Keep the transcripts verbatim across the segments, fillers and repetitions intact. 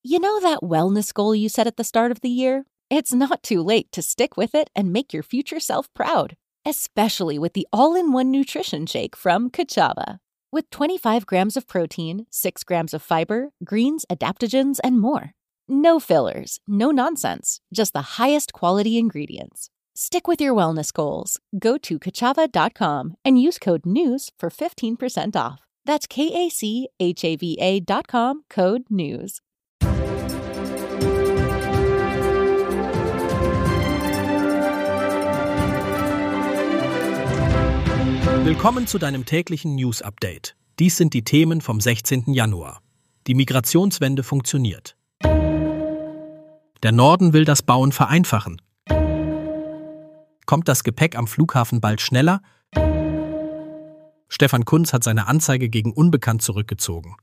You know that wellness goal you set at the start of the year? It's not too late to stick with it and make your future self proud, especially with the all-in-one nutrition shake from Kachava. With twenty-five grams of protein, six grams of fiber, greens, adaptogens, and more. No fillers, no nonsense, just the highest quality ingredients. Stick with your wellness goals. Go to kachava dot com and use code NEWS for fifteen percent off. That's K A C H A V A dot com, code NEWS. Willkommen zu deinem täglichen News-Update. Dies sind die Themen vom sechzehnten Januar. Die Migrationswende funktioniert. Der Norden will das Bauen vereinfachen. Kommt das Gepäck am Flughafen bald schneller? Stefan Kunz hat seine Anzeige gegen Unbekannt zurückgezogen.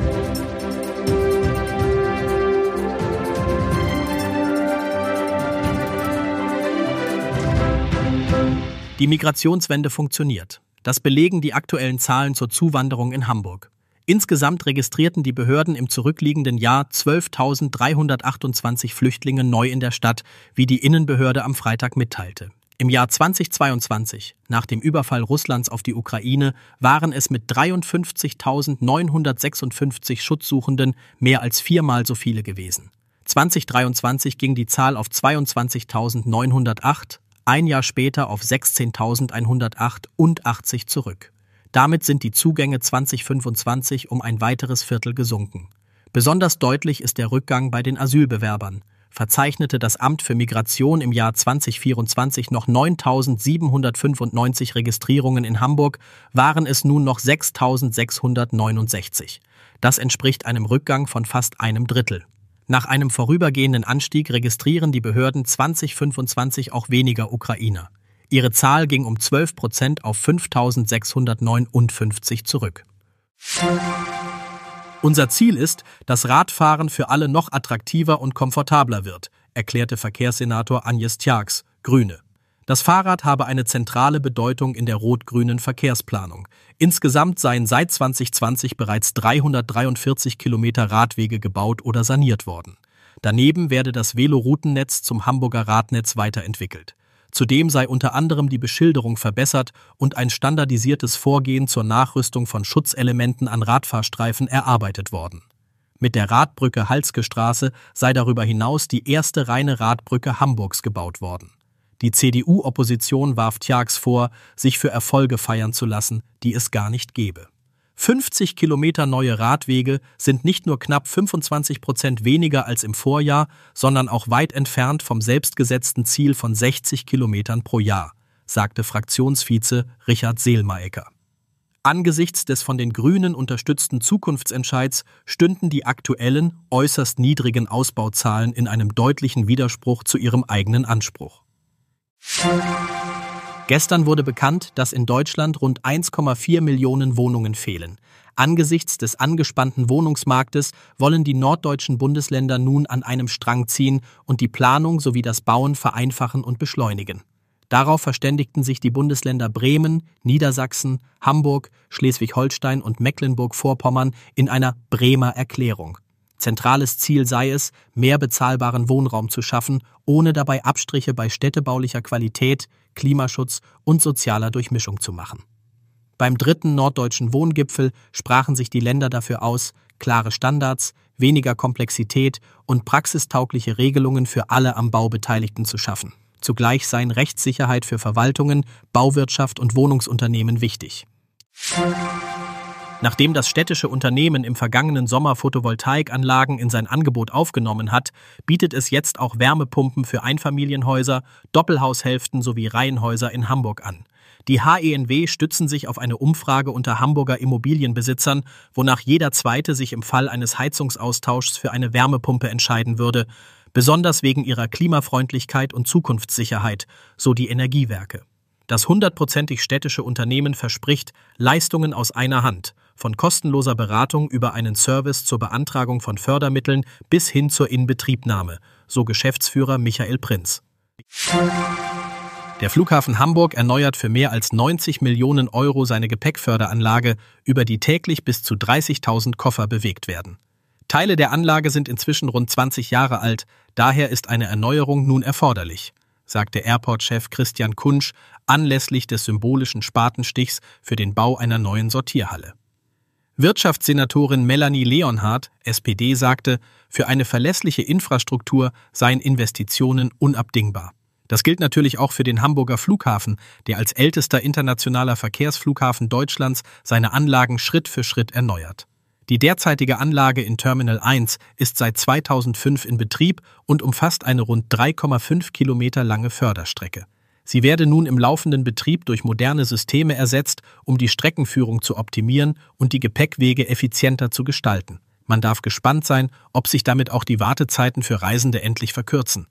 Die Migrationswende funktioniert. Das belegen die aktuellen Zahlen zur Zuwanderung in Hamburg. Insgesamt registrierten die Behörden im zurückliegenden Jahr zwölftausenddreihundertachtundzwanzig Flüchtlinge neu in der Stadt, wie die Innenbehörde am Freitag mitteilte. Im Jahr zweitausendzweiundzwanzig, nach dem Überfall Russlands auf die Ukraine, waren es mit dreiundfünfzigtausendneunhundertsechsundfünfzig Schutzsuchenden mehr als viermal so viele gewesen. zweitausenddreiundzwanzig ging die Zahl auf zweiundzwanzigtausendneunhundertacht, ein Jahr später auf sechzehntausendeinhundertacht und achtzig zurück. Damit sind die Zugänge zweitausendfünfundzwanzig um ein weiteres Viertel gesunken. Besonders deutlich ist der Rückgang bei den Asylbewerbern. Verzeichnete das Amt für Migration im Jahr zweitausendvierundzwanzig noch neuntausendsiebenhundertfünfundneunzig Registrierungen in Hamburg, waren es nun noch sechstausendsechshundertneunundsechzig. Das entspricht einem Rückgang von fast einem Drittel. Nach einem vorübergehenden Anstieg registrieren die Behörden zweitausendfünfundzwanzig auch weniger Ukrainer. Ihre Zahl ging um zwölf Prozent auf fünftausendsechshundertneunundfünfzig zurück. Unser Ziel ist, dass Radfahren für alle noch attraktiver und komfortabler wird, erklärte Verkehrssenator Agnes Tjax, Grüne. Das Fahrrad habe eine zentrale Bedeutung in der rot-grünen Verkehrsplanung. Insgesamt seien seit zweitausendzwanzig bereits dreihundertdreiundvierzig Kilometer Radwege gebaut oder saniert worden. Daneben werde das Veloroutennetz zum Hamburger Radnetz weiterentwickelt. Zudem sei unter anderem die Beschilderung verbessert und ein standardisiertes Vorgehen zur Nachrüstung von Schutzelementen an Radfahrstreifen erarbeitet worden. Mit der Radbrücke Halske Straße sei darüber hinaus die erste reine Radbrücke Hamburgs gebaut worden. Die C D U-Opposition warf Tjax vor, sich für Erfolge feiern zu lassen, die es gar nicht gebe. fünfzig Kilometer neue Radwege sind nicht nur knapp fünfundzwanzig Prozent weniger als im Vorjahr, sondern auch weit entfernt vom selbstgesetzten Ziel von sechzig Kilometern pro Jahr, sagte Fraktionsvize Richard Selmayr. Angesichts des von den Grünen unterstützten Zukunftsentscheids stünden die aktuellen, äußerst niedrigen Ausbauzahlen in einem deutlichen Widerspruch zu ihrem eigenen Anspruch. Gestern wurde bekannt, dass in Deutschland rund eins Komma vier Millionen Wohnungen fehlen. Angesichts des angespannten Wohnungsmarktes wollen die norddeutschen Bundesländer nun an einem Strang ziehen und die Planung sowie das Bauen vereinfachen und beschleunigen. Darauf verständigten sich die Bundesländer Bremen, Niedersachsen, Hamburg, Schleswig-Holstein und Mecklenburg-Vorpommern in einer Bremer Erklärung. Zentrales Ziel sei es, mehr bezahlbaren Wohnraum zu schaffen, ohne dabei Abstriche bei städtebaulicher Qualität, Klimaschutz und sozialer Durchmischung zu machen. Beim dritten norddeutschen Wohngipfel sprachen sich die Länder dafür aus, klare Standards, weniger Komplexität und praxistaugliche Regelungen für alle am Bau Beteiligten zu schaffen. Zugleich seien Rechtssicherheit für Verwaltungen, Bauwirtschaft und Wohnungsunternehmen wichtig. Nachdem das städtische Unternehmen im vergangenen Sommer Photovoltaikanlagen in sein Angebot aufgenommen hat, bietet es jetzt auch Wärmepumpen für Einfamilienhäuser, Doppelhaushälften sowie Reihenhäuser in Hamburg an. Die H E N W stützen sich auf eine Umfrage unter Hamburger Immobilienbesitzern, wonach jeder Zweite sich im Fall eines Heizungsaustauschs für eine Wärmepumpe entscheiden würde, besonders wegen ihrer Klimafreundlichkeit und Zukunftssicherheit, so die Energiewerke. Das hundertprozentig städtische Unternehmen verspricht Leistungen aus einer Hand, von kostenloser Beratung über einen Service zur Beantragung von Fördermitteln bis hin zur Inbetriebnahme, so Geschäftsführer Michael Prinz. Der Flughafen Hamburg erneuert für mehr als neunzig Millionen Euro seine Gepäckförderanlage, über die täglich bis zu dreißigtausend Koffer bewegt werden. Teile der Anlage sind inzwischen rund zwanzig Jahre alt, daher ist eine Erneuerung nun erforderlich, sagte Airport-Chef Christian Kunsch anlässlich des symbolischen Spatenstichs für den Bau einer neuen Sortierhalle. Wirtschaftssenatorin Melanie Leonhardt, S P D, sagte, für eine verlässliche Infrastruktur seien Investitionen unabdingbar. Das gilt natürlich auch für den Hamburger Flughafen, der als ältester internationaler Verkehrsflughafen Deutschlands seine Anlagen Schritt für Schritt erneuert. Die derzeitige Anlage in Terminal eins ist seit zweitausendfünf in Betrieb und umfasst eine rund drei Komma fünf Kilometer lange Förderstrecke. Sie werde nun im laufenden Betrieb durch moderne Systeme ersetzt, um die Streckenführung zu optimieren und die Gepäckwege effizienter zu gestalten. Man darf gespannt sein, ob sich damit auch die Wartezeiten für Reisende endlich verkürzen.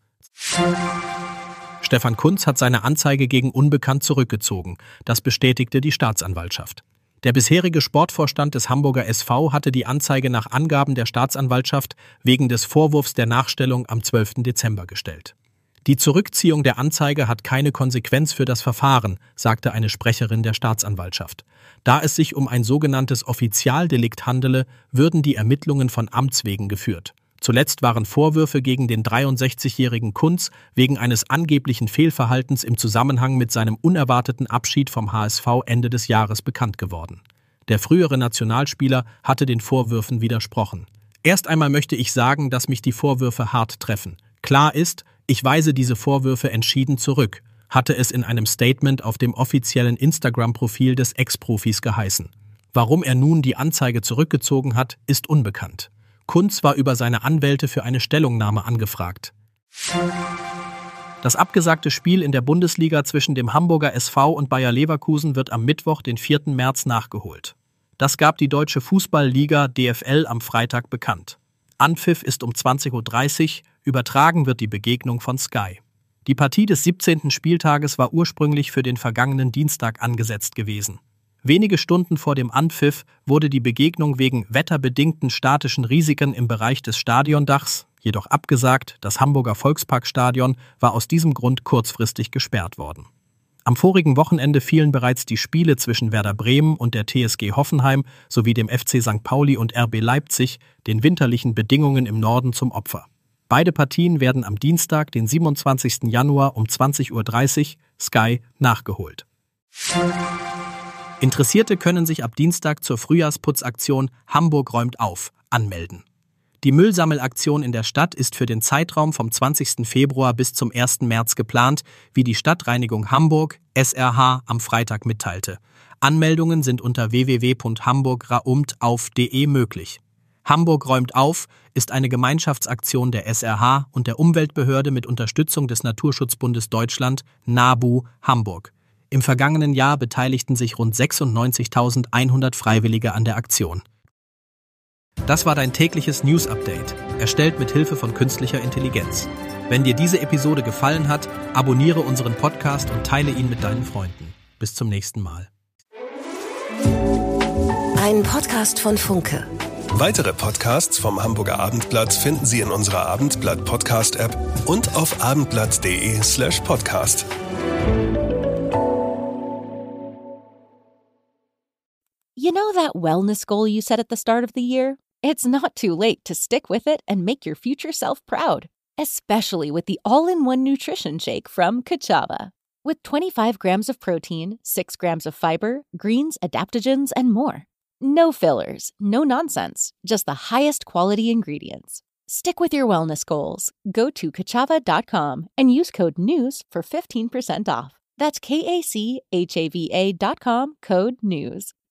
Stefan Kuntz hat seine Anzeige gegen Unbekannt zurückgezogen. Das bestätigte die Staatsanwaltschaft. Der bisherige Sportvorstand des Hamburger S V hatte die Anzeige nach Angaben der Staatsanwaltschaft wegen des Vorwurfs der Nachstellung am zwölften Dezember gestellt. Die Zurückziehung der Anzeige hat keine Konsequenz für das Verfahren, sagte eine Sprecherin der Staatsanwaltschaft. Da es sich um ein sogenanntes Offizialdelikt handele, würden die Ermittlungen von Amts wegen geführt. Zuletzt waren Vorwürfe gegen den dreiundsechzigjährigen Kuntz wegen eines angeblichen Fehlverhaltens im Zusammenhang mit seinem unerwarteten Abschied vom H S V Ende des Jahres bekannt geworden. Der frühere Nationalspieler hatte den Vorwürfen widersprochen. Erst einmal möchte ich sagen, dass mich die Vorwürfe hart treffen. Klar ist, ich weise diese Vorwürfe entschieden zurück, hatte es in einem Statement auf dem offiziellen Instagram-Profil des Ex-Profis geheißen. Warum er nun die Anzeige zurückgezogen hat, ist unbekannt. Kuntz war über seine Anwälte für eine Stellungnahme angefragt. Das abgesagte Spiel in der Bundesliga zwischen dem Hamburger S V und Bayer Leverkusen wird am Mittwoch, den vierten März, nachgeholt. Das gab die Deutsche Fußballliga D F L am Freitag bekannt. Anpfiff ist um zwanzig Uhr dreißig, übertragen wird die Begegnung von Sky. Die Partie des siebzehnten Spieltages war ursprünglich für den vergangenen Dienstag angesetzt gewesen. Wenige Stunden vor dem Anpfiff wurde die Begegnung wegen wetterbedingten statischen Risiken im Bereich des Stadiondachs jedoch abgesagt. Das Hamburger Volksparkstadion war aus diesem Grund kurzfristig gesperrt worden. Am vorigen Wochenende fielen bereits die Spiele zwischen Werder Bremen und der T S G Hoffenheim sowie dem F C Sankt Pauli und R B Leipzig den winterlichen Bedingungen im Norden zum Opfer. Beide Partien werden am Dienstag, den siebenundzwanzigsten Januar um zwanzig Uhr dreißig Sky nachgeholt. Interessierte können sich ab Dienstag zur Frühjahrsputzaktion Hamburg räumt auf anmelden. Die Müllsammelaktion in der Stadt ist für den Zeitraum vom zwanzigsten Februar bis zum ersten März geplant, wie die Stadtreinigung Hamburg, S R H, am Freitag mitteilte. Anmeldungen sind unter w w w punkt hamburg raumt auf punkt de möglich. Hamburg räumt auf ist eine Gemeinschaftsaktion der S R H und der Umweltbehörde mit Unterstützung des Naturschutzbundes Deutschland, NABU, Hamburg. Im vergangenen Jahr beteiligten sich rund sechsundneunzigtausendeinhundert Freiwillige an der Aktion. Das war dein tägliches News-Update, erstellt mit Hilfe von künstlicher Intelligenz. Wenn dir diese Episode gefallen hat, abonniere unseren Podcast und teile ihn mit deinen Freunden. Bis zum nächsten Mal. Ein Podcast von Funke. Weitere Podcasts vom Hamburger Abendblatt finden Sie in unserer Abendblatt-Podcast-App und auf abendblatt.de slash podcast. You know that wellness goal you set at the start of the year? It's not too late to stick with it and make your future self proud, especially with the all-in-one nutrition shake from Kachava. With twenty-five grams of protein, six grams of fiber, greens, adaptogens, and more. No fillers, no nonsense, just the highest quality ingredients. Stick with your wellness goals. Go to kachava dot com and use code NEWS for fifteen percent off. That's K A C H A V A dot com, code NEWS.